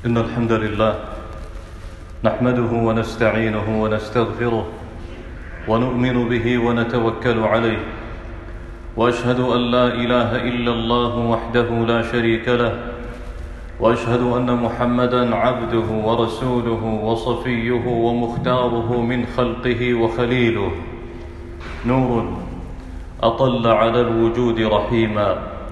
إن الحمد لله نحمده ونستعينه ونستغفره ونؤمن به ونتوكل عليه، وأشهد أن لا إله إلا الله وحده لا شريك له، وأشهد أن محمدًا عبده ورسوله وصفيه ومختاره من خلقه وخليله، نور أطل على الوجود رحيما،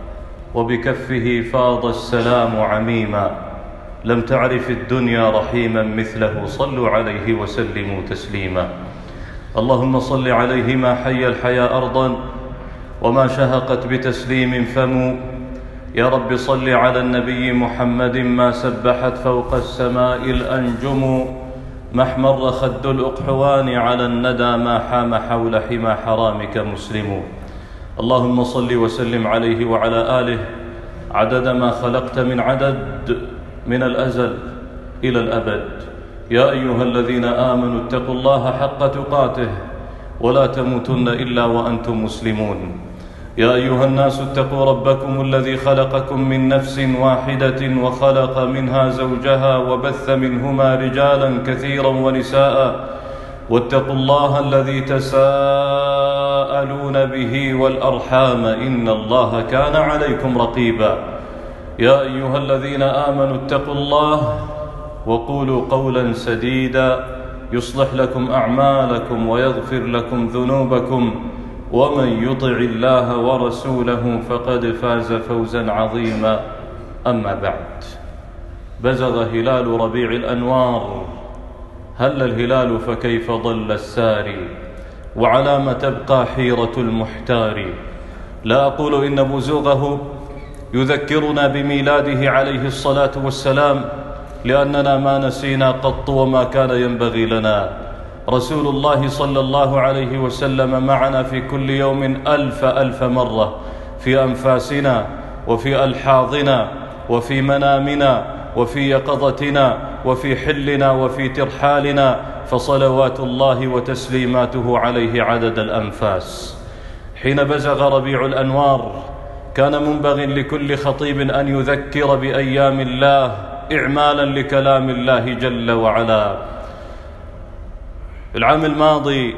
وبكفه فاض السلام عميما، لم تعرف الدنيا رحيما مثله، صلوا عليه وسلموا تسليما. اللهم صل عليه ما حي الحياة أرضا وما شهقت بتسليم فم. يا رب صل على النبي محمد ما سبحت فوق السماء الأنجم، ما احمر خد الأقحوان على الندى، ما حام حول حمى حرامك مسلم. اللهم صل وسلم عليه وعلى آله عدد ما خلقت من عدد، من الأزل إلى الأبد. يا أيها الذين آمنوا اتقوا الله حق تقاته ولا تموتن إلا وأنتم مسلمون. يا أيها الناس اتقوا ربكم الذي خلقكم من نفس واحدة وخلق منها زوجها وبث منهما رجالا كثيرا ونساء، واتقوا الله الذي تساءلون به والأرحام إن الله كان عليكم رقيبا. يا أيها الذين آمنوا اتقوا الله وقولوا قولا سديدا يصلح لكم أعمالكم ويغفر لكم ذنوبكم، ومن يطع الله ورسوله فقد فاز فوزا عظيما. أما بعد، بزغ هلال ربيع الأنوار، هل الهلال فكيف ضل الساري، وعلى ما تبقى حيرة المحتار. لا أقول إن بزوغه يذكرنا بميلاده عليه الصلاة والسلام، لأننا ما نسينا قط وما كان ينبغي لنا. رسول الله صلى الله عليه وسلم معنا في كل يوم ألف مرة، في أنفاسنا وفي ألحاظنا وفي منامنا وفي يقظتنا وفي حلنا وفي ترحالنا، فصلوات الله وتسليماته عليه عدد الأنفاس. حين بزغ ربيع الأنوار كان منبغي لكل خطيب أن يذكر بأيام الله إعمالا لكلام الله جل وعلا. العام الماضي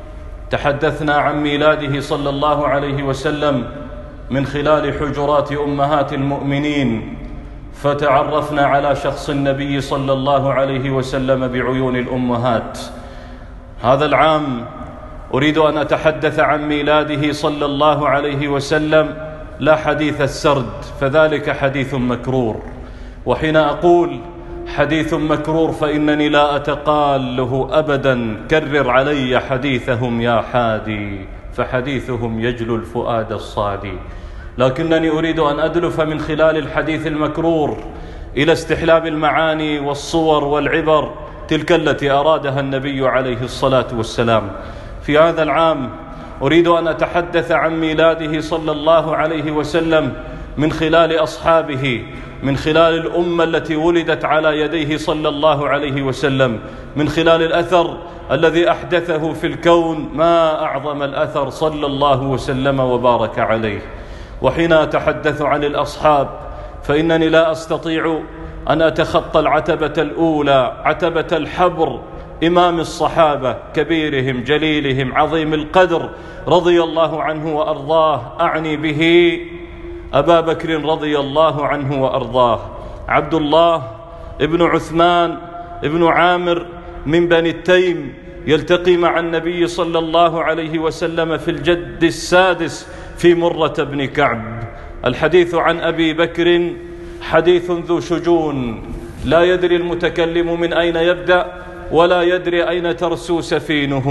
تحدثنا عن ميلاده صلى الله عليه وسلم من خلال حجرات أمهات المؤمنين، فتعرفنا على شخص النبي صلى الله عليه وسلم بعيون الأمهات. هذا العام أريد أن أتحدث عن ميلاده صلى الله عليه وسلم لا حديث السرد، فذلك حديث مكرور. وحين أقول حديث مكرور فإنني لا أتقاله أبدا، كرر علي حديثهم يا حادي، فحديثهم يجلو الفؤاد الصادي. لكنني أريد أن أدلف من خلال الحديث المكرور إلى استحلاب المعاني والصور والعبر، تلك التي أرادها النبي عليه الصلاة والسلام. في هذا العام أريد أن أتحدث عن ميلاده صلى الله عليه وسلم من خلال أصحابه، من خلال الأمة التي ولدت على يديه صلى الله عليه وسلم، من خلال الأثر الذي أحدثه في الكون. ما أعظم الأثر صلى الله وسلم وبارك عليه. وحين أتحدث عن الأصحاب فإنني لا أستطيع أن أتخطى العتبة الأولى، عتبة الحبر، إمام الصحابة، كبيرهم جليلهم عظيم القدر رضي الله عنه وأرضاه. أعني به أبا بكر رضي الله عنه وأرضاه، عبد الله ابن عثمان ابن عامر من بني التيم، يلتقي مع النبي صلى الله عليه وسلم في الجد السادس في مرة بن كعب. الحديث عن أبي بكر حديث ذو شجون، لا يدري المتكلم من أين يبدأ ولا يدري أين ترسو سفينه.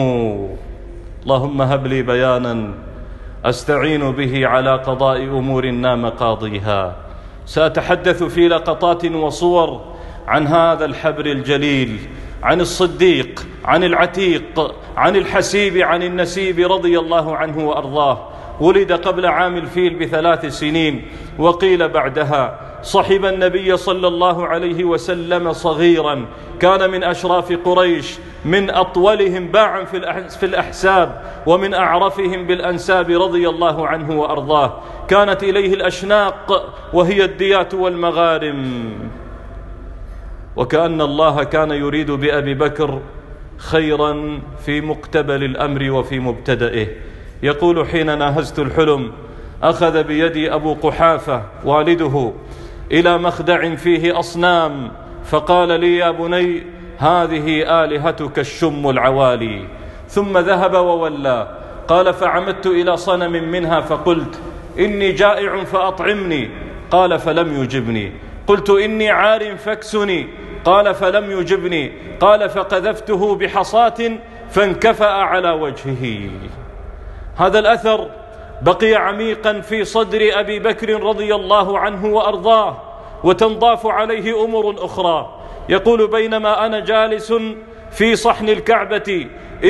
اللهم هب لي بيانا أستعين به على قضاء أمورنا مقاضيها. سأتحدث في لقطات وصور عن هذا الحبر الجليل، عن الصديق، عن العتيق، عن الحسيب، عن النسيب رضي الله عنه وأرضاه. ولد قبل عام الفيل ب3 سنين، وقيل بعدها. صحب النبي صلى الله عليه وسلم صغيرا، كان من أشراف قريش، من أطولهم باعا في الأحساب، ومن أعرفهم بالأنساب رضي الله عنه وأرضاه. كانت إليه الأشناق وهي الديات والمغارم. وكأن الله كان يريد بأبي بكر خيرا في مقتبل الأمر وفي مبتدئه. يقول: حين ناهزت الحلم أخذ بيدي أبو قحافة والده إلى مخدع فيه أصنام، فقال لي: يا بني، هذه آلهتك الشم العوالي. ثم ذهب وولى. قال: فعمدت إلى صنم منها فقلت: إني جائع فأطعمني. قال: فلم يجبني. قلت: إني عار فاكسني. قال: فلم يجبني. قال: فقذفته بحصاة فانكفأ على وجهه. هذا الأثر بقي عميقا في صدر أبي بكر رضي الله عنه وأرضاه، وتنضاف عليه أمور أخرى. يقول: بينما أنا جالس في صحن الكعبة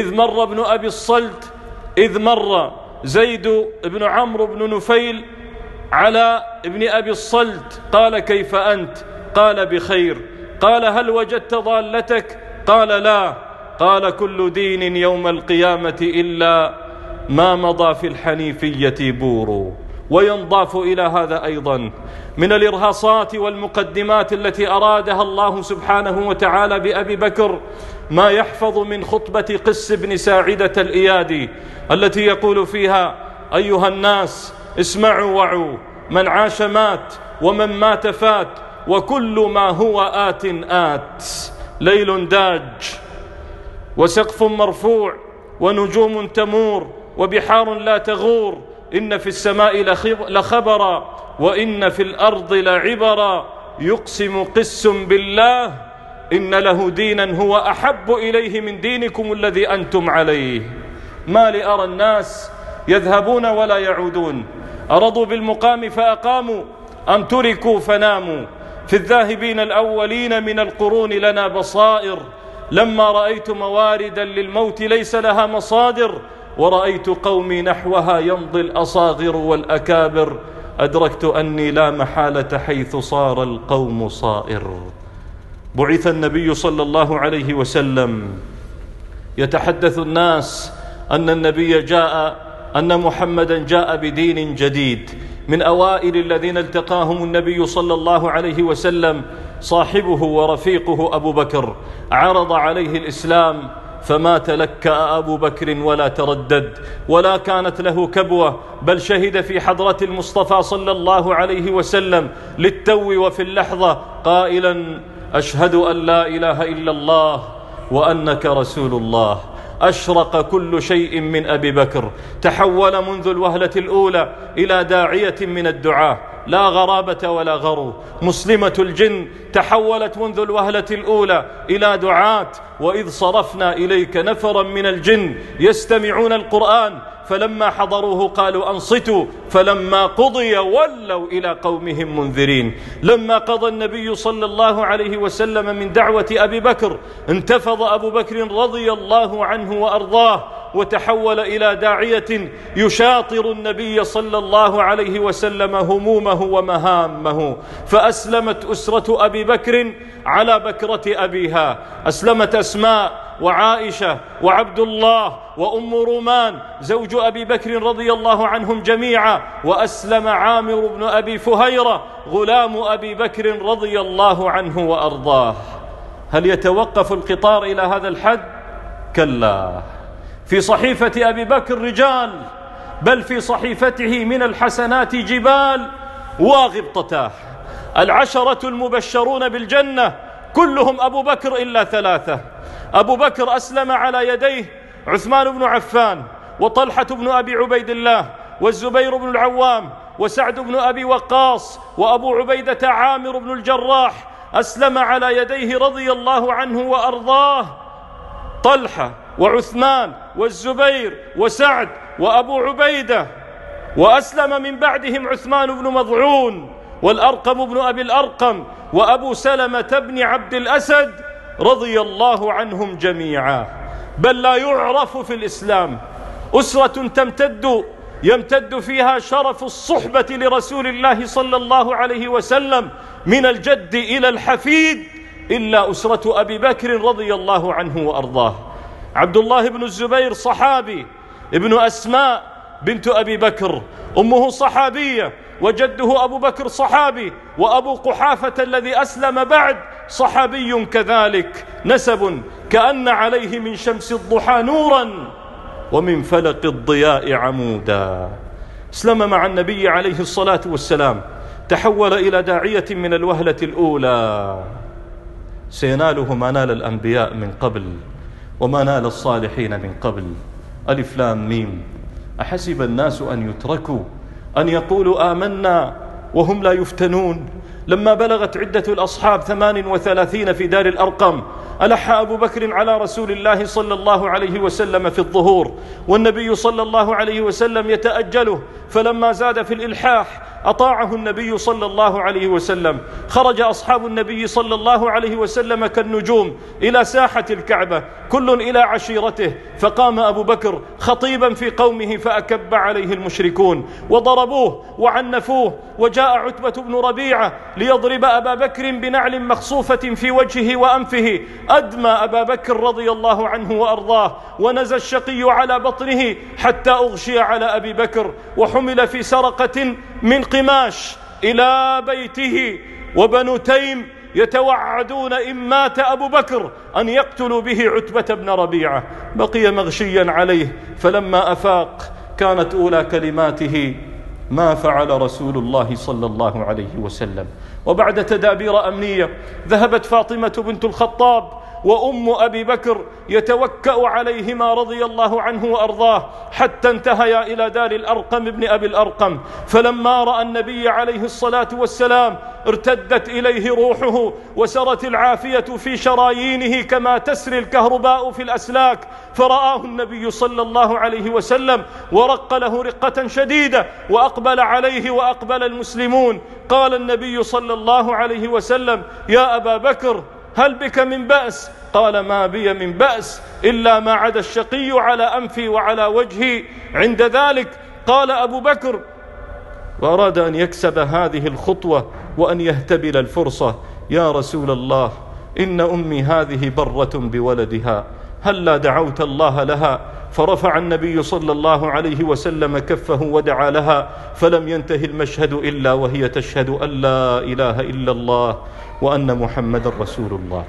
إذ مر زيد بن عمرو بن نفيل على ابن أبي الصلت. قال: كيف أنت؟ قال: بخير. قال: هل وجدت ضالتك؟ قال: لا. قال: كل دين يوم القيامة إلا ما مضى في الحنيفية بور. وينضاف إلى هذا أيضا من الإرهاصات والمقدمات التي أرادها الله سبحانه وتعالى بأبي بكر ما يحفظ من خطبة قس بن ساعدة الإيادي التي يقول فيها: أيها الناس، اسمعوا وعوا، من عاش مات ومن مات فات، وكل ما هو آت آت. ليل داج وسقف مرفوع ونجوم تمور وبحار لا تغور، إن في السماء لخبرا وإن في الأرض لعبرا، يقسم قس بالله إن له دينا هو أحب إليه من دينكم الذي أنتم عليه. ما لأرى الناس يذهبون ولا يعودون، أرضوا بالمقام فأقاموا أم تركوا فناموا. في الذاهبين الأولين من القرون لنا بصائر، لما رأيت مواردا للموت ليس لها مصادر، ورأيت قومي نحوها يمضي الأصاغر والأكابر، أدركت أني لا محالة حيث صار القوم صائر. بعث النبي صلى الله عليه وسلم يتحدث الناس أن محمدا جاء بدين جديد. من أوائل الذين التقاهم النبي صلى الله عليه وسلم صاحبه ورفيقه أبو بكر، عرض عليه الإسلام فما تلكأ أبو بكر ولا تردد ولا كانت له كبوة، بل شهد في حضرة المصطفى صلى الله عليه وسلم للتو وفي اللحظة قائلا: أشهد أن لا إله إلا الله وأنك رسول الله. أشرق كل شيء من أبي بكر، تحول منذ الوهلة الأولى إلى داعية من الدعاة، لا غرابة ولا غرو. مسلمة الجن تحولت منذ الوهلة الأولى إلى دعاة. وإذ صرفنا إليك نفرا من الجن يستمعون القرآن فلما حضروه قالوا أنصتوا فلما قضي ولوا إلى قومهم منذرين. لما قضى النبي صلى الله عليه وسلم من دعوة أبي بكر انتفض أبو بكر رضي الله عنه وأرضاه وتحول إلى داعية يشاطر النبي صلى الله عليه وسلم همومه ومهامه. فأسلمت أسرة أبي بكر على بكرة أبيها، أسلمت أسماء وعائشة وعبد الله وأم رومان زوج أبي بكر رضي الله عنهم جميعا، وأسلم عامر بن أبي فهيرة غلام أبي بكر رضي الله عنه وأرضاه. هل يتوقف القطار إلى هذا الحد؟ كلا. في صحيفة أبي بكر رجال، بل في صحيفته من الحسنات جبال وغبطتاه. 10 المبشرون بالجنة كلهم أبو بكر إلا 3. أبو بكر أسلم على يديه عثمان بن عفان وطلحة بن أبي عبيد الله والزبير بن العوام وسعد بن أبي وقاص وأبو عبيدة عامر بن الجراح، أسلم على يديه رضي الله عنه وأرضاه طلحة وعثمان والزبير وسعد وأبو عبيدة. وأسلم من بعدهم عثمان بن مضعون والأرقم بن أبي الأرقم وأبو سلمة بن عبد الأسد رضي الله عنهم جميعا. بل لا يعرف في الإسلام أسرة يمتد فيها شرف الصحبة لرسول الله صلى الله عليه وسلم من الجد إلى الحفيد إلا أسرة أبي بكر رضي الله عنه وأرضاه. عبد الله بن الزبير صحابي، ابن أسماء بنت أبي بكر أمه صحابية وجده أبو بكر صحابي، وأبو قحافة الذي أسلم بعد صحابي كذلك، نسب كأن عليه من شمس الضحى نورا ومن فلق الضياء عمودا. اسلم مع النبي عليه الصلاة والسلام، تحول إلى داعية من الوهلة الأولى، سيناله ما نال الأنبياء من قبل وما نال الصالحين من قبل. ألف لام ميم. أحسب الناس أن يتركوا أن يقولوا آمنا وهم لا يفتنون؟ لما بلغت عدة الأصحاب 38 في دار الأرقم، ألح أبو بكر على رسول الله صلى الله عليه وسلم في الظهور، والنبي صلى الله عليه وسلم يتأجله، فلما زاد في الإلحاح أطاعه النبي صلى الله عليه وسلم. خرج أصحاب النبي صلى الله عليه وسلم كالنجوم إلى ساحة الكعبة، كل إلى عشيرته، فقام أبو بكر خطيبا في قومه فأكب عليه المشركون وضربوه وعنفوه، وجاء عتبة بن ربيعة ليضرب أبا بكر بنعل مخصوفة في وجهه وأنفه، أدمى أبا بكر رضي الله عنه وأرضاه، ونزى الشقي على بطنه حتى أغشي على أبي بكر، وحمل في سرقة من قماش إلى بيته، وبنو تيم يتوعدون إن مات أبو بكر أن يقتلوا به عتبة بن ربيعة. بقي مغشيا عليه، فلما أفاق كانت أولى كلماته: ما فعل رسول الله صلى الله عليه وسلم. وبعد تدابير أمنية ذهبت فاطمة بنت الخطاب وأم أبي بكر يتوكأ عليهما رضي الله عنه وأرضاه، حتى انتهيا إلى دار الأرقم بن أبي الأرقم. فلما رأى النبي عليه الصلاة والسلام ارتدت إليه روحه وسرت العافية في شرايينه كما تسري الكهرباء في الأسلاك، فرآه النبي صلى الله عليه وسلم ورق له رقة شديدة، وأقبل عليه وأقبل المسلمون. قال النبي صلى الله عليه وسلم: يا أبا بكر، هل بك من بأس؟ قال: ما بي من بأس إلا ما عدا الشقي على أنفي وعلى وجهي. عند ذلك قال أبو بكر، وأراد أن يكسب هذه الخطوة وأن يهتبل الفرصة: يا رسول الله، إن أمي هذه برة بولدها، هلا دعوت الله لها؟ فرفع النبي صلى الله عليه وسلم كفه ودعا لها، فلم ينتهي المشهد إلا وهي تشهد أن لا إله إلا الله وأن محمد رسول الله.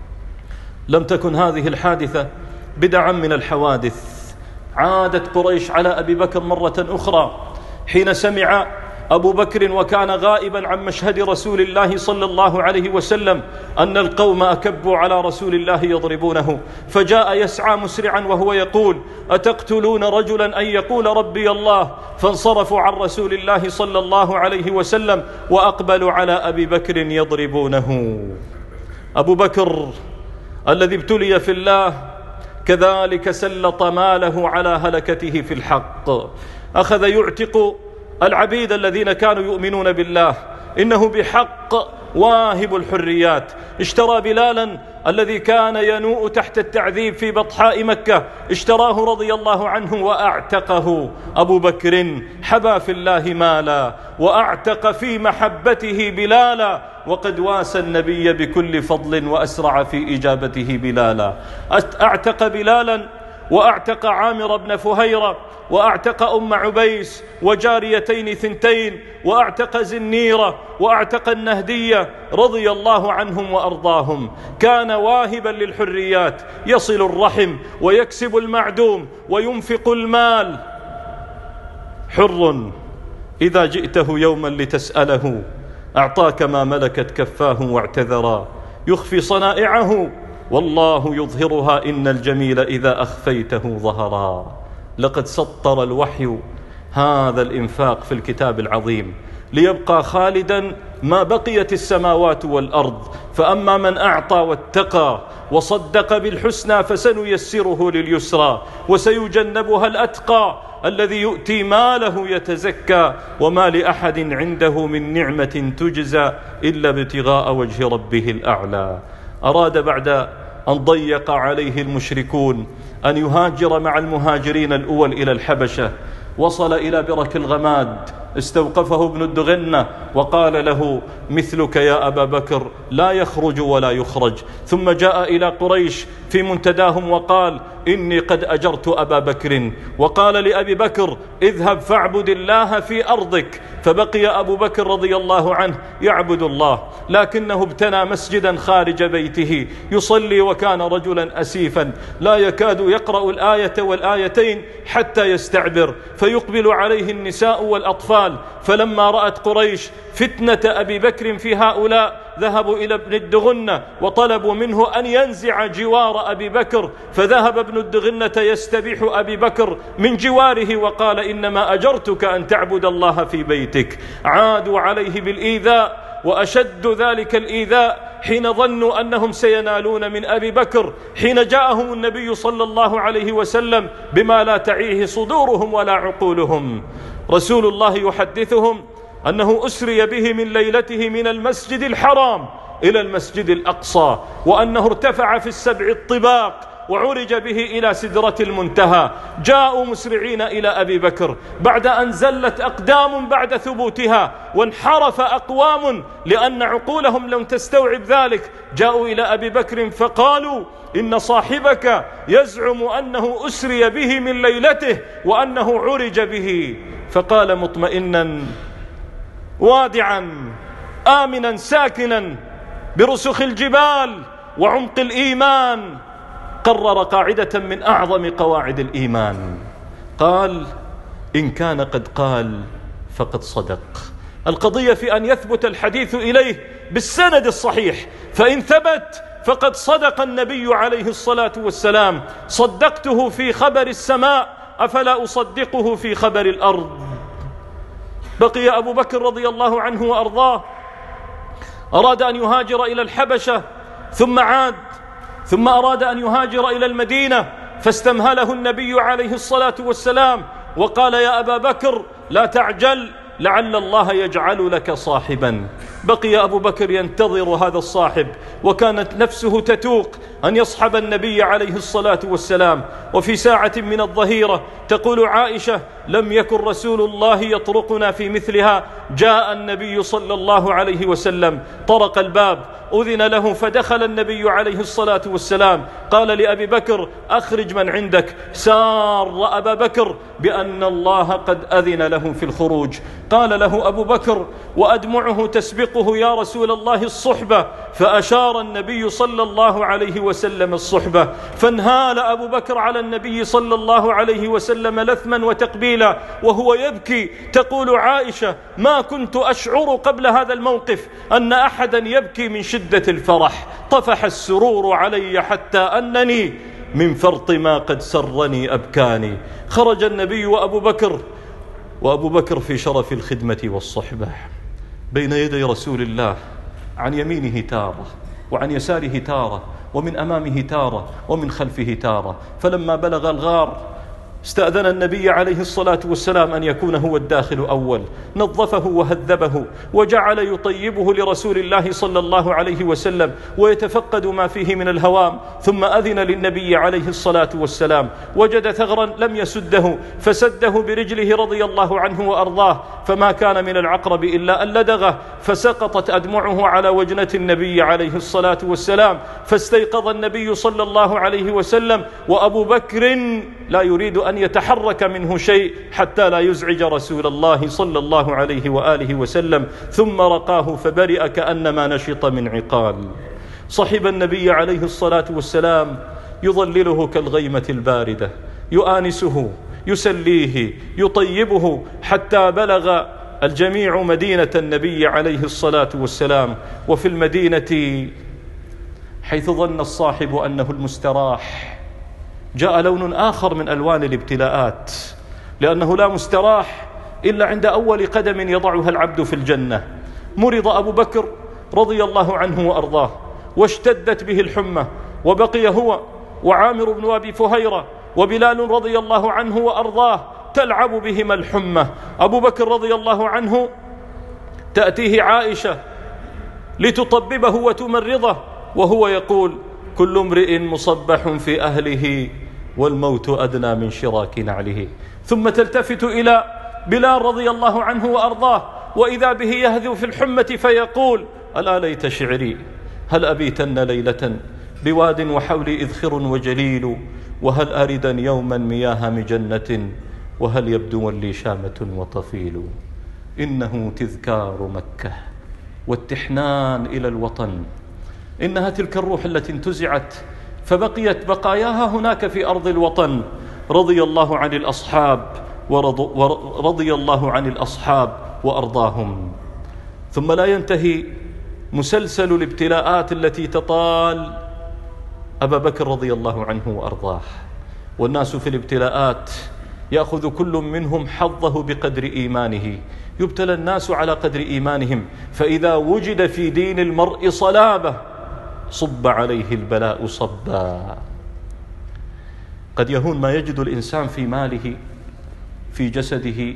لم تكن هذه الحادثة بدعا من الحوادث. عادت قريش على أبي بكر مرة أخرى حين سمع أبو بكر وكان غائبا عن مشهد رسول الله صلى الله عليه وسلم أن القوم أكبوا على رسول الله يضربونه، فجاء يسعى مسرعا وهو يقول: أتقتلون رجلا أن يقول ربي الله؟ فانصرفوا عن رسول الله صلى الله عليه وسلم وأقبلوا على أبي بكر يضربونه. أبو بكر الذي ابتلي في الله كذلك سلط ماله على هلكته في الحق، أخذ يعتق العبيد الذين كانوا يؤمنون بالله. إنه بحق واهب الحريات. اشترى بلالا الذي كان ينوء تحت التعذيب في بطحاء مكة، اشتراه رضي الله عنه وأعتقه. أبو بكر حبى في الله مالا وأعتق في محبته بلالا، وقد واسى النبي بكل فضل وأسرع في إجابته بلالا. أعتق بلالا وأعتق عامر بن فهيرة، وأعتق أم عبيس، وجاريتين 2، وأعتق زنيرة، وأعتق النهدية رضي الله عنهم وأرضاهم. كان واهبا للحريات، يصل الرحم ويكسب المعدوم وينفق المال. حر إذا جئته يوما لتسأله أعطاك ما ملكت كفاه واعتذرا، يخفي صنائعه والله يظهرها، إن الجميل إذا أخفيته ظهرا. لقد سطر الوحي هذا الإنفاق في الكتاب العظيم ليبقى خالدا ما بقيت السماوات والأرض. فأما من أعطى واتقى وصدق بالحسنى فسنيسره لليسرى، وسيجنبها الأتقى الذي يؤتي ماله يتزكى، وما لأحد عنده من نعمة تجزى إلا ابتغاء وجه ربه الأعلى. أراد بعد أن ضيق عليه المشركون أن يهاجر مع المهاجرين الأول إلى الحبشة. وصل إلى برك الغماد استوقفه ابن الدغنة وقال له: مثلك يا أبا بكر لا يخرج ولا يخرج. ثم جاء إلى قريش في منتداهم وقال: إني قد أجرت أبا بكر. وقال لأبي بكر: اذهب فاعبد الله في أرضك. فبقي أبو بكر رضي الله عنه يعبد الله، لكنه ابتنى مسجدا خارج بيته يصلي، وكان رجلا أسيفا لا يكاد يقرأ الآية والآيتين حتى يستعبر، فيقبل عليه النساء والأطفال. فلما رأت قريش فتنة أبي بكر في هؤلاء ذهبوا إلى ابن الدغنة وطلبوا منه أن ينزع جوار أبي بكر، فذهب ابن الدغنة يستبيح أبي بكر من جواره وقال: إنما أجرتك أن تعبد الله في بيتك. عادوا عليه بالإيذاء، وأشد ذلك الإيذاء حين ظنوا أنهم سينالون من أبي بكر، حين جاءهم النبي صلى الله عليه وسلم بما لا تعيه صدورهم ولا عقولهم. رسول الله يحدثهم أنه أسري به من ليلته من المسجد الحرام إلى المسجد الأقصى، وأنه ارتفع في السبع الطباق وعرج به إلى سدرة المنتهى. جاءوا مسرعين إلى أبي بكر بعد أن زلت أقدام بعد ثبوتها، وانحرف أقوام لأن عقولهم لم تستوعب ذلك. جاءوا إلى أبي بكر فقالوا: إن صاحبك يزعم أنه أسري به من ليلته وأنه عرج به. فقال مطمئنا وادعا آمنا ساكنا برسخ الجبال وعمق الإيمان، قرر قاعدة من أعظم قواعد الإيمان، قال: إن كان قد قال فقد صدق. القضية في أن يثبت الحديث إليه بالسند الصحيح، فإن ثبت فقد صدق النبي عليه الصلاة والسلام. صدقته في خبر السماء، أفلا أصدقه في خبر الأرض؟ بقي أبو بكر رضي الله عنه وأرضاه، أراد أن يهاجر إلى الحبشة ثم عاد، ثم أراد أن يهاجر إلى المدينة، فاستمهله النبي عليه الصلاة والسلام وقال: يا أبا بكر لا تعجل، لعل الله يجعل لك صاحبا. بقي أبو بكر ينتظر هذا الصاحب، وكانت نفسه تتوق أن يصحب النبي عليه الصلاة والسلام. وفي ساعة من الظهيرة تقول عائشة: لم يكن رسول الله يطرقنا في مثلها. جاء النبي صلى الله عليه وسلم، طرق الباب، أذن له، فدخل النبي عليه الصلاة والسلام. قال لأبي بكر: أخرج من عندك. سار أبا بكر بأن الله قد أذن له في الخروج. قال له أبو بكر وأدمعه تسبقه: يا رسول الله الصحبة. فأشار النبي صلى الله عليه وسلم الصحبة، فانهال أبو بكر على النبي صلى الله عليه وسلم لثما وتقبيلا وهو يبكي. تقول عائشة: ما كنت أشعر قبل هذا الموقف أن أحدا يبكي من شدة الفرح، طفح السرور علي حتى أنني من فرط ما قد سرني أبكاني. خرج النبي وأبو بكر في شرف الخدمة والصحبة بين يدي رسول الله، عن يمينه تارة وعن يساره تارة، ومن أمامه تارة ومن خلفه تارة. فلما بلغ الغار استأذن النبي عليه الصلاة والسلام أن يكون هو الداخل أول، نظفه وهذبه وجعل يطيبه لرسول الله صلى الله عليه وسلم ويتفقد ما فيه من الهوام. ثم أذن للنبي عليه الصلاة والسلام، وجد ثغرا لم يسده فسده برجله رضي الله عنه وأرضاه، فما كان من العقرب إلا أن لدغه، فسقطت أدمعه على وجنة النبي عليه الصلاة والسلام. فاستيقظ النبي صلى الله عليه وسلم وأبو بكر لا يريد أن يتحرك منه شيء حتى لا يزعج رسول الله صلى الله عليه وآله وسلم، ثم رقاه فبرئ كأنما نشط من عقال. صحب النبي عليه الصلاة والسلام يظلله كالغيمة الباردة، يؤانسه، يسليه، يطيبه، حتى بلغ الجميع مدينة النبي عليه الصلاة والسلام. وفي المدينة حيث ظن الصاحب أنه المستراح جاء لون آخر من ألوان الابتلاءات، لأنه لا مستراح إلا عند أول قدم يضعها العبد في الجنة. مرض أبو بكر رضي الله عنه وأرضاه، واشتدت به الحمى، وبقي هو وعامر بن أبي فهيرة وبلال رضي الله عنه وأرضاه تلعب بهما الحمى. أبو بكر رضي الله عنه تأتيه عائشة لتطببه وتمرضه، وهو يقول: كل امرئ مصبح في أهله والموت أدنى من شراك نعله. ثم تلتفت إلى بلال رضي الله عنه وأرضاه، وإذا به يهذو في الحمة فيقول: ألا ليت شعري هل أبيتن ليلة بواد وحولي إذخر وجليل، وهل أردا يوما مياه مجنة، وهل يبدو لي شامة وطفيل. إنه تذكار مكة والتحنان إلى الوطن، إنها تلك الروح التي انتزعت فبقيت بقاياها هناك في أرض الوطن. رضي الله عن الأصحاب ورضي الله عن الأصحاب وأرضاهم. ثم لا ينتهي مسلسل الابتلاءات التي تطال أبا بكر رضي الله عنه وأرضاه، والناس في الابتلاءات يأخذ كل منهم حظه بقدر إيمانه، يبتلى الناس على قدر إيمانهم، فإذا وجد في دين المرء صلابة صب عليه البلاء صبا. قد يهون ما يجد الإنسان في ماله في جسده،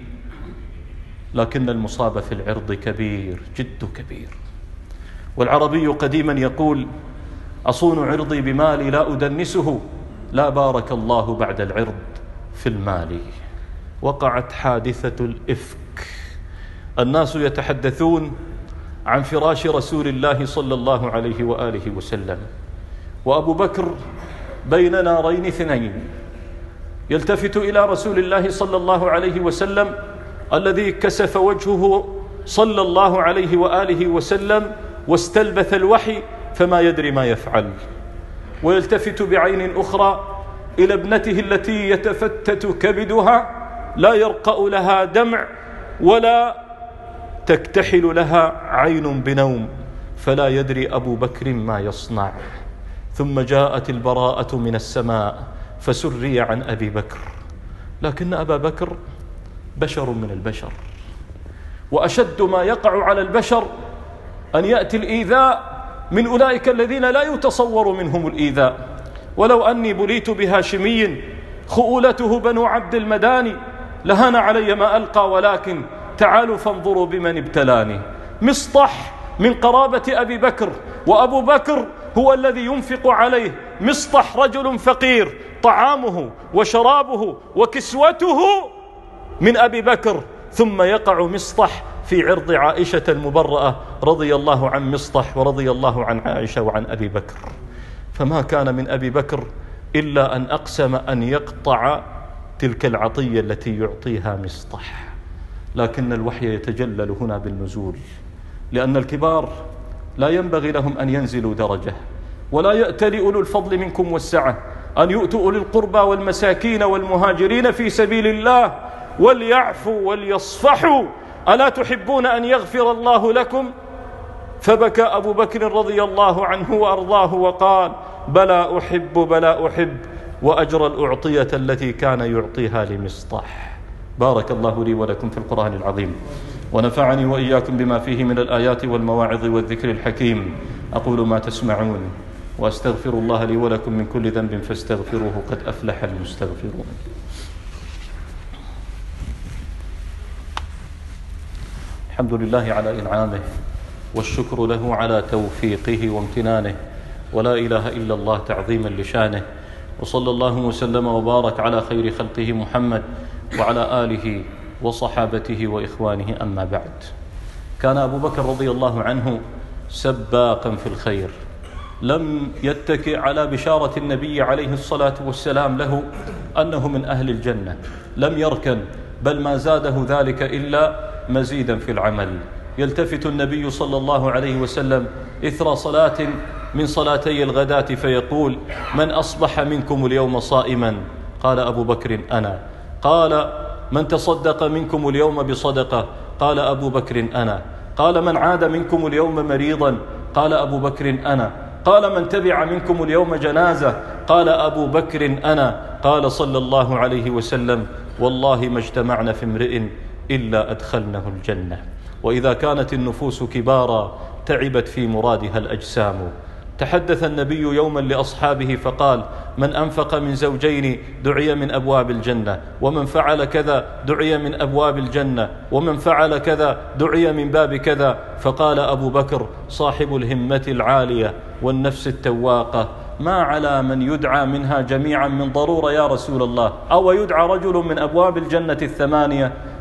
لكن المصاب في العرض كبير، جد كبير. والعربي قديما يقول: أصون عرضي بمالي لا أدنسه، لا بارك الله بعد العرض في المال. وقعت حادثة الإفك، الناس يتحدثون عن فراش رسول الله صلى الله عليه وآله وسلم، وأبو بكر بين نارين اثنين، يلتفت إلى رسول الله صلى الله عليه وسلم الذي كسف وجهه صلى الله عليه وآله وسلم واستلبث الوحي فما يدري ما يفعل، ويلتفت بعين أخرى إلى ابنته التي يتفتت كبدها، لا يرقأ لها دمع ولا تكتحل لها عين بنوم، فلا يدري أبو بكر ما يصنع. ثم جاءت البراءة من السماء فسري عن أبي بكر، لكن أبا بكر بشر من البشر، وأشد ما يقع على البشر أن يأتي الإيذاء من أولئك الذين لا يتصور منهم الإيذاء. ولو أني بليت بهاشمي خؤولته بنو عبد المداني لهان علي ما ألقى، ولكن تعالوا فانظروا بمن ابتلاني. مصطح من قرابة أبي بكر، وأبو بكر هو الذي ينفق عليه. مصطح رجل فقير، طعامه وشرابه وكسوته من أبي بكر، ثم يقع مصطح في عرض عائشة المبرأة رضي الله عن مصطح ورضي الله عن عائشة وعن أبي بكر. فما كان من أبي بكر إلا أن أقسم أن يقطع تلك العطية التي يعطيها مصطح، لكن الوحي يتجلل هنا بالنزول، لأن الكبار لا ينبغي لهم أن ينزلوا درجة، ولا يأتل أولو الفضل منكم والسعة أن يؤتوا أولي القربى والمساكين والمهاجرين في سبيل الله وليعفوا وليصفحوا، ألا تحبون أن يغفر الله لكم؟ فبكى أبو بكر رضي الله عنه وأرضاه وقال: بلى أحب بلى أحب، وأجر الأعطية التي كان يعطيها لمصطح. بارك الله لي ولكم في القرآن العظيم، ونفعني وإياكم بما فيه من الآيات والمواعظ والذكر الحكيم. أقول ما تسمعون وأستغفر الله لي ولكم من كل ذنب فاستغفروه، قد أفلح المستغفرون. الحمد لله على إنعامه، والشكر له على توفيقه وامتنانه، ولا إله إلا الله تعظيما لشانه، وصلى الله وسلم وبارك على خير خلقه محمد وعلى آله وصحابته وإخوانه. أما بعد، كان أبو بكر رضي الله عنه سباقا في الخير، لم يتكئ على بشارة النبي عليه الصلاة والسلام له أنه من أهل الجنة، لم يركن، بل ما زاده ذلك إلا مزيدا في العمل. يلتفت النبي صلى الله عليه وسلم إثر صلاة من صلاتي الغداة فيقول: من أصبح منكم اليوم صائما؟ قال أبو بكر: أنا. قال: من تصدق منكم اليوم بصدقة؟ قال أبو بكر: أنا. قال: من عاد منكم اليوم مريضا؟ قال أبو بكر: أنا. قال: من تبع منكم اليوم جنازة؟ قال أبو بكر: أنا. قال صلى الله عليه وسلم: والله ما اجتمعنا في امرئ إلا أدخلنه الجنة. وإذا كانت النفوس كبارا تعبت في مرادها الأجسام. تحدث النبي يوما لأصحابه فقال: من أنفق من زوجين دعي من أبواب الجنة، ومن فعل كذا دعي من أبواب الجنة، ومن فعل كذا دعي من باب كذا. فقال أبو بكر صاحب الهمة العالية والنفس التواقة: ما على من يدعى منها جميعا من ضرورة يا رسول الله، أو يدعى رجل من أبواب الجنة الثمانية؟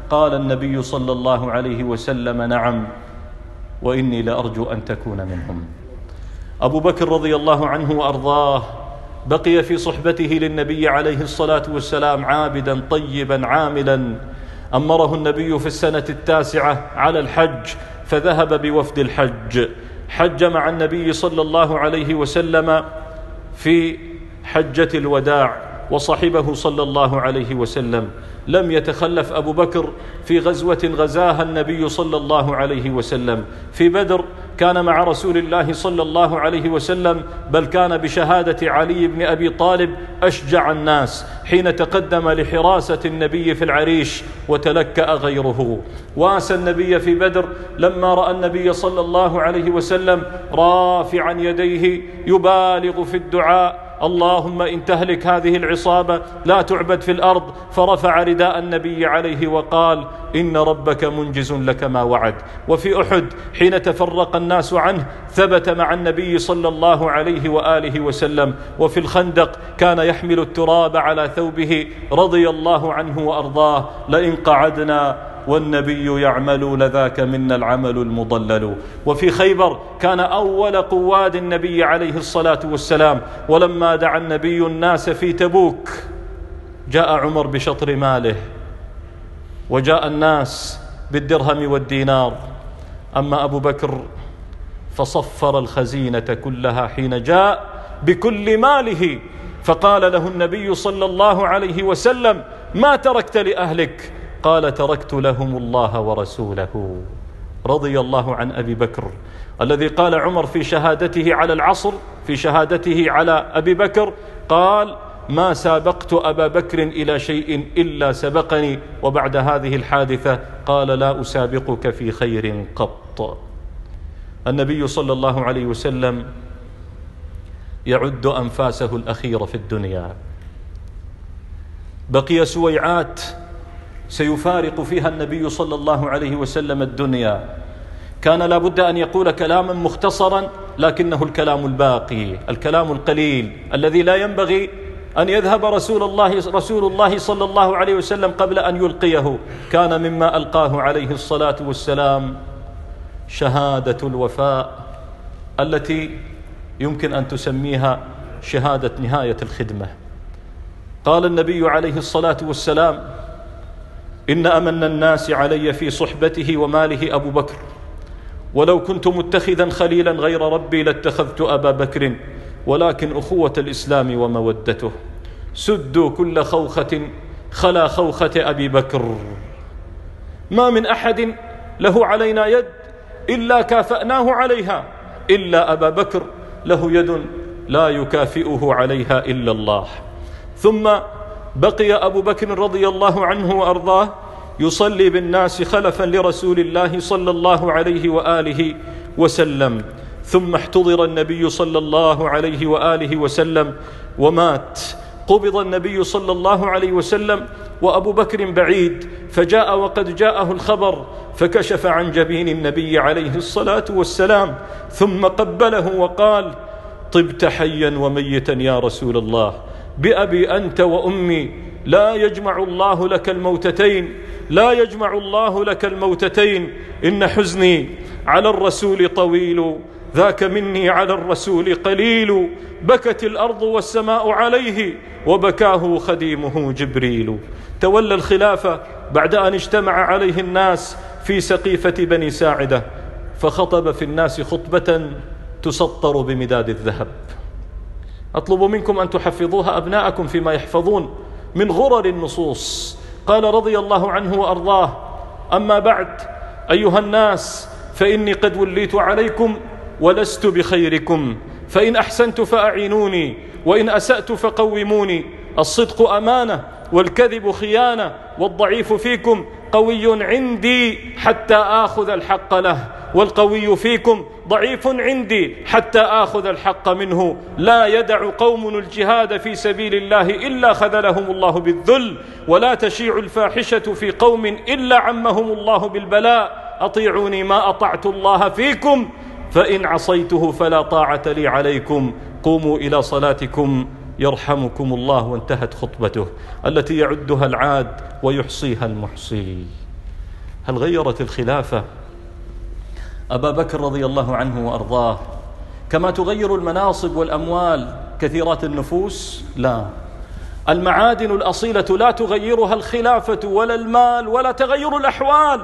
قال النبي صلى الله عليه وسلم: نعم، وإني لأرجو أن تكون منهم. أبو بكر رضي الله عنه وأرضاه بقي في صحبته للنبي عليه الصلاة والسلام عابدا طيبا عاملا. أمره النبي في السنة 9 على الحج، فذهب بوفد الحج، حج مع النبي صلى الله عليه وسلم في حجة الوداع، وصحبه صلى الله عليه وسلم. لم يتخلف أبو بكر في غزوة غزاها النبي صلى الله عليه وسلم. في بدر كان مع رسول الله صلى الله عليه وسلم، بل كان بشهادة علي بن أبي طالب أشجع الناس حين تقدم لحراسة النبي في العريش وتلكأ غيره. واسى النبي في بدر لما رأى النبي صلى الله عليه وسلم رافعا يديه يبالغ في الدعاء: اللهم إن تهلك هذه العصابة لا تعبد في الأرض، فرفع رداء النبي عليه وقال: إن ربك منجز لك ما وعد. وفي أحد حين تفرق الناس عنه ثبت مع النبي صلى الله عليه وآله وسلم. وفي الخندق كان يحمل التراب على ثوبه رضي الله عنه وأرضاه: لئن قعدنا والنبي يعمل لذاك منا العمل المضلل. وفي خيبر كان أول قواد النبي عليه الصلاة والسلام. ولما دعا النبي الناس في تبوك جاء عمر بشطر ماله، وجاء الناس بالدرهم والدينار. أما أبو بكر فصفر الخزينة كلها حين جاء بكل ماله، فقال له النبي صلى الله عليه وسلم: ما تركت لأهلك؟ قال: تركت لهم الله ورسوله. رضي الله عن أبي بكر الذي قال عمر في شهادته على العصر، في شهادته على أبي بكر، قال: ما سابقت أبا بكر إلى شيء إلا سبقني. وبعد هذه الحادثة قال: لا أسابقك في خير قط. النبي صلى الله عليه وسلم يعد أنفاسه الأخيرة في الدنيا. بقي سويعات سيفارق فيها النبي صلى الله عليه وسلم الدنيا. كان لابد أن يقول كلاما مختصرا، لكنه الكلام الباقي، الكلام القليل الذي لا ينبغي أن يذهب رسول الله صلى الله عليه وسلم قبل أن يلقيه. كان مما ألقاه عليه الصلاة والسلام شهادة الوفاء التي يمكن أن تسميها شهادة نهاية الخدمة. قال النبي عليه الصلاة والسلام: إن أمن الناس علي في صحبته وماله أبو بكر، ولو كنت متخذا خليلا غير ربي لاتخذت أبا بكر، ولكن أخوة الإسلام ومودته. سدوا كل خوخة خلا خوخة أبي بكر. ما من أحد له علينا يد إلا كافأناه عليها، إلا أبا بكر له يد لا يكافئه عليها إلا الله. ثم بقي أبو بكر رضي الله عنه وأرضاه يصلي بالناس خلفا لرسول الله صلى الله عليه وآله وسلم. ثم احتضر النبي صلى الله عليه وآله وسلم ومات. قبض النبي صلى الله عليه وسلم وأبو بكر بعيد، فجاء وقد جاءه الخبر، فكشف عن جبين النبي عليه الصلاة والسلام، ثم قبله وقال: طبت حيا وميتا يا رسول الله، بأبي أنت وأمي، لا يجمع الله لك الموتتين، لا يجمع الله لك الموتتين. إن حزني على الرسول طويل، ذاك مني على الرسول قليل. بكت الأرض والسماء عليه، وبكاه خديمه جبريل. تولى الخلافة بعد أن اجتمع عليه الناس في سقيفة بني ساعدة، فخطب في الناس خطبة تسطر بمداد الذهب. أطلب منكم أن تحفظوها أبناءكم فيما يحفظون من غرر النصوص. قال رضي الله عنه وأرضاه: أما بعد أيها الناس، فإني قد وليت عليكم ولست بخيركم، فإن أحسنت فأعينوني، وإن أسأت فقوموني. الصدق أمانة، والكذب خيانة، والضعيف فيكم قوي عندي حتى آخذ الحق له، والقوي فيكم ضعيف عندي حتى آخذ الحق منه. لا يدع قوم الجهاد في سبيل الله إلا خذلهم الله بالذل، ولا تشيع الفاحشة في قوم إلا عمهم الله بالبلاء. أطيعوني ما أطعت الله فيكم، فإن عصيته فلا طاعة لي عليكم. قوموا إلى صلاتكم يرحمكم الله. وانتهت خطبته التي يعدها العاد ويحصيها المحصي. هل غيرت الخلافة أبا بكر رضي الله عنه وأرضاه كما تغير المناصب والأموال كثيرات النفوس؟ لا، المعادن الأصيلة لا تغيرها الخلافة ولا المال ولا تغير الأحوال.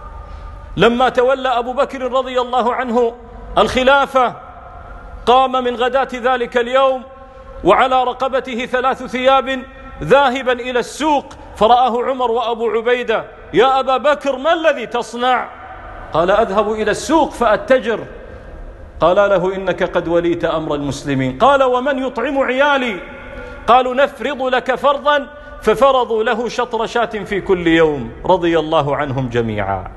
لما تولى أبو بكر رضي الله عنه الخلافة قام من غداة ذلك اليوم وعلى رقبته 3 ثياب ذاهبا إلى السوق، فرآه عمر وأبو عبيدة: يا أبا بكر ما الذي تصنع؟ قال: أذهب إلى السوق فأتجر. قال له: إنك قد وليت أمر المسلمين. قال: ومن يطعم عيالي؟ قالوا: نفرض لك فرضا، ففرضوا له شطر شاة في كل يوم، رضي الله عنهم جميعا.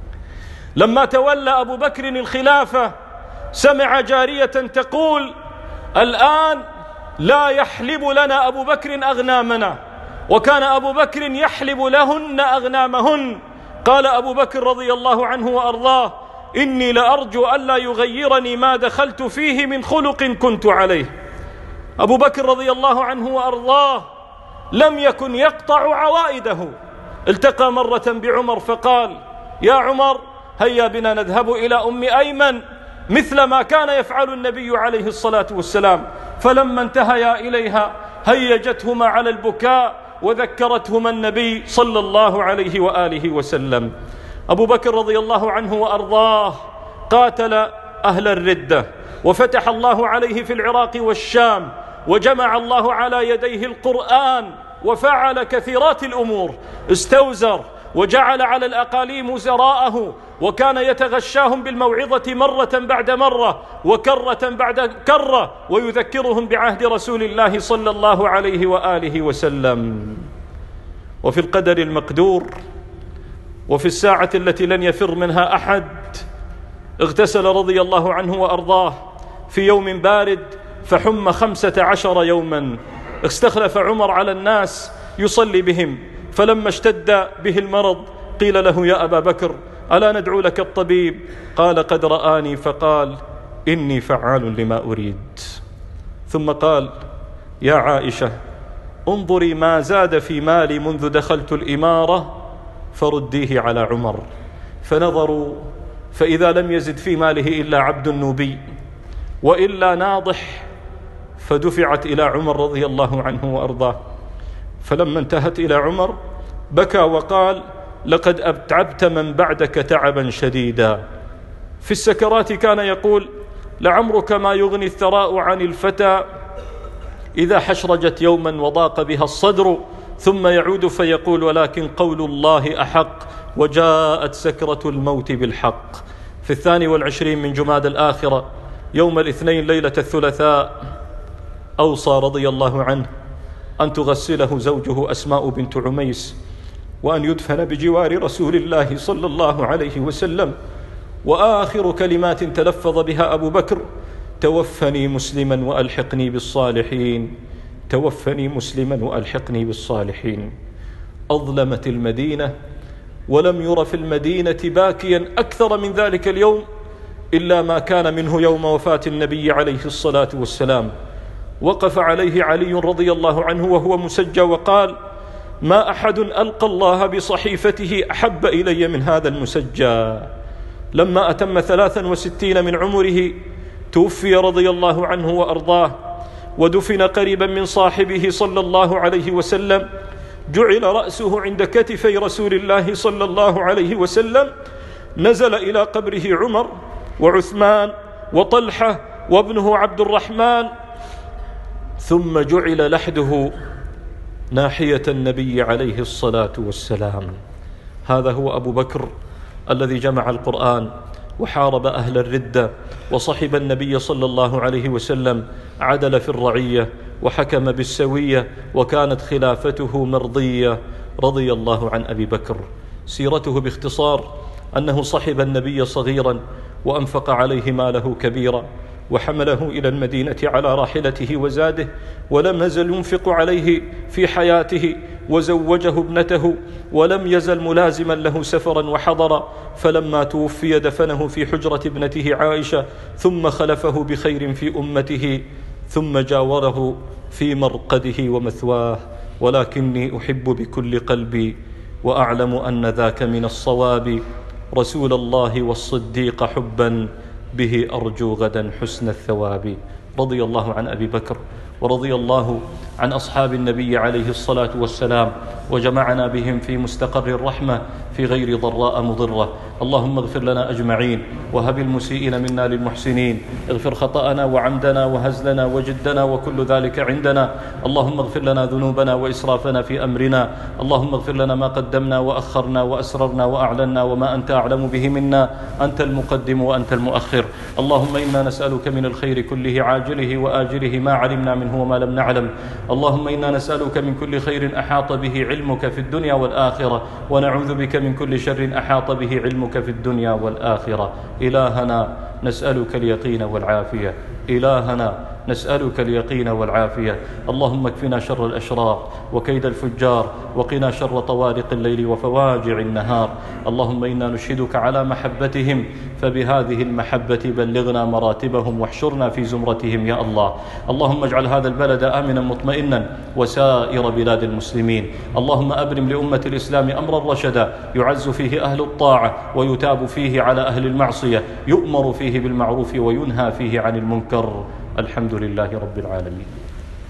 لما تولى أبو بكر الخلافة سمع جارية تقول: الآن لا يحلب لنا أبو بكر أغنامنا، وكان أبو بكر يحلب لهن أغنامهن. قال أبو بكر رضي الله عنه وأرضاه: إني لأرجو ألا يغيرني ما دخلت فيه من خلق كنت عليه. أبو بكر رضي الله عنه وأرضاه لم يكن يقطع عوائده. التقى مرة بعمر فقال: يا عمر، هيا بنا نذهب إلى أم أيمن مثل ما كان يفعل النبي عليه الصلاة والسلام. فلما انتهيا إليها هيجتهما على البكاء وذكرتهما النبي صلى الله عليه وآله وسلم. أبو بكر رضي الله عنه وأرضاه قاتل أهل الردة، وفتح الله عليه في العراق والشام، وجمع الله على يديه القرآن، وفعل كثيرات الأمور. استوزر وجعل على الأقاليم وزراءه، وكان يتغشاهم بالموعظة مرة بعد مرة وكرة بعد كرة، ويذكرهم بعهد رسول الله صلى الله عليه وآله وسلم. وفي القدر المقدور وفي الساعة التي لن يفر منها أحد اغتسل رضي الله عنه وأرضاه في يوم بارد فحم 15 يوما. استخلف عمر على الناس يصلي بهم، فلما اشتد به المرض قيل له: يا أبا بكر، ألا ندعو لك الطبيب؟ قال: قد رآني فقال: إني فعال لما أريد. ثم قال: يا عائشة، انظري ما زاد في مالي منذ دخلت الإمارة فرديه على عمر. فنظروا فإذا لم يزد في ماله إلا عبد النوبي وإلا ناضح، فدفعت إلى عمر رضي الله عنه وأرضاه. فلما انتهت إلى عمر بكى وقال: لقد أتعبت من بعدك تعبا شديدا. في السكرات كان يقول: لعمرك ما يغني الثراء عن الفتى إذا حشرجت يوما وضاق بها الصدر، ثم يعود فيقول: ولكن قول الله أحق، وجاءت سكرة الموت بالحق. في 22 من جماد الآخرة يوم الاثنين ليلة الثلاثاء أوصى رضي الله عنه أن تغسله زوجه أسماء بنت عميس، وأن يدفن بجوار رسول الله صلى الله عليه وسلم. وآخر كلمات تلفظ بها أبو بكر: توفني مسلما وألحقني بالصالحين، توفني مسلما وألحقني بالصالحين. أظلمت المدينة، ولم ير في المدينة باكيا أكثر من ذلك اليوم إلا ما كان منه يوم وفاة النبي عليه الصلاة والسلام. وقف عليه علي رضي الله عنه وهو مسجى وقال: ما أحد ألقى الله بصحيفته أحب إلي من هذا المسجى. لما أتم 63 من عمره توفي رضي الله عنه وأرضاه، ودفن قريبا من صاحبه صلى الله عليه وسلم. جعل رأسه عند كتفي رسول الله صلى الله عليه وسلم. نزل إلى قبره عمر وعثمان وطلحة وابنه عبد الرحمن، ثم جعل لحده ناحية النبي عليه الصلاة والسلام. هذا هو أبو بكر الذي جمع القرآن وحارب أهل الردة وصحب النبي صلى الله عليه وسلم، عدل في الرعية وحكم بالسوية، وكانت خلافته مرضية. رضي الله عن أبي بكر. سيرته باختصار أنه صحب النبي صغيرا وأنفق عليه ماله كبيرا، وحمله إلى المدينة على راحلته وزاده، ولم يزل ينفق عليه في حياته، وزوجه ابنته، ولم يزل ملازما له سفرا وحضرا. فلما توفي دفنه في حجرة ابنته عائشة، ثم خلفه بخير في أمته، ثم جاوره في مرقده ومثواه. ولكني أحب بكل قلبي وأعلم أن ذاك من الصواب، رسول الله والصديق حبا به أرجو غدا حسن الثواب. رضي الله عن أبي بكر ورضي الله عن أصحاب النبي عليه الصلاة والسلام، وجمعنا بهم في مستقر الرحمة في غير ضراء مضرة. اللهم اغفر لنا أجمعين، وهب المسيئين منا للمحسنين، اغفر خطأنا وعمدنا وهزلنا وجدنا وكل ذلك عندنا. اللهم اغفر لنا ذنوبنا وإسرافنا في أمرنا، اللهم اغفر لنا ما قدمنا وأخرنا وأسررنا وأعلنا وما أنت أعلم به منا، أنت المقدم وأنت المؤخر. اللهم إنا نسألك من الخير كله عاجله وآجله ما علمنا منه وما لم نعلم. اللهم إنا نسألك من كل خير أحاط به علمك في الدنيا والآخرة، ونعوذ بك من كل شر أحاط به علمك في الدنيا والآخرة. إلهنا نسألك اليقين والعافية، إلهنا نسألك اليقين والعافية. اللهم اكفنا شر الأشرار وكيد الفجار، وقنا شر طوارق الليل وفواجع النهار. اللهم إنا نشهدك على محبتهم، فبهذه المحبة بلغنا مراتبهم واحشرنا في زمرتهم يا الله. اللهم اجعل هذا البلد آمنا مطمئنا وسائر بلاد المسلمين. اللهم أبرم لأمة الإسلام أمرا رشدا، يعز فيه أهل الطاعة ويتاب فيه على أهل المعصية، يؤمر فيه بالمعروف وينهى فيه عن المنكر. الحمد لله رب العالمين.